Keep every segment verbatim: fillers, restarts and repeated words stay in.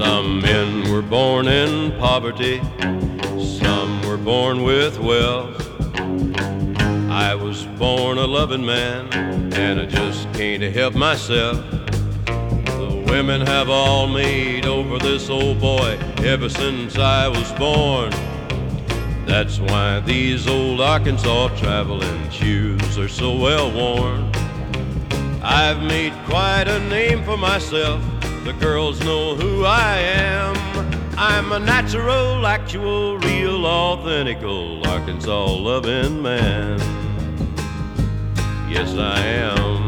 Some men were born in poverty, some were born with wealth. I was born a loving man, and I just can't help myself. The women have all made over this old boy ever since I was born. That's why these old Arkansas traveling shoes are so well worn. I've made quite a name for myself. The girls know who I am. I'm a natural, actual, real, authentical Arkansas loving man. Yes, I am.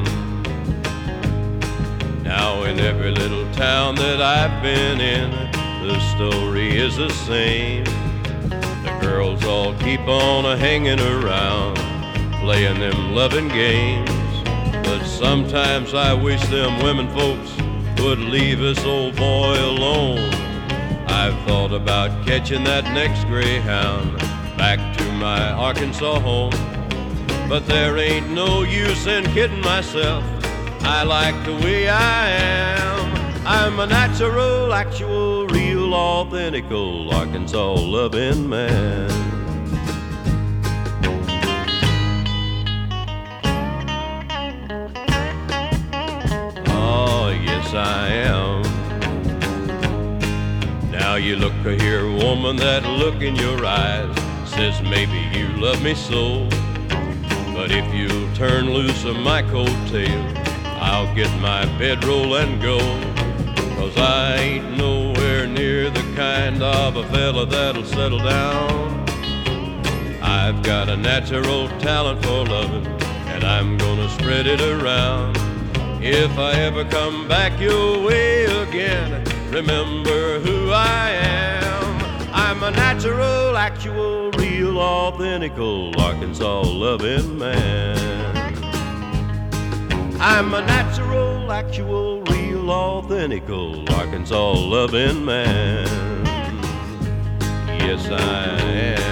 Now in every little town that I've been in, the story is the same. The girls all keep on a-hanging around, playing them loving games. But sometimes I wish them women folks would leave this old boy alone. I've thought about catching that next greyhound back to my Arkansas home. But there ain't no use in kidding myself. I like the way I am. I'm a natural, actual, real, authentical Arkansas loving man. Oh, yes, I am. Now you look here, woman, that look in your eyes says maybe you love me so. But if you'll turn loose of my coattail, I'll get my bedroll and go. 'Cause I ain't nowhere near the kind of a fella that'll settle down. I've got a natural talent for loving, and I'm gonna spread it around. If I ever come back your way again, remember who I am. I'm a natural, actual, real, authentical Arkansas loving man. I'm a natural, actual, real, authentical Arkansas loving man. Yes, I am.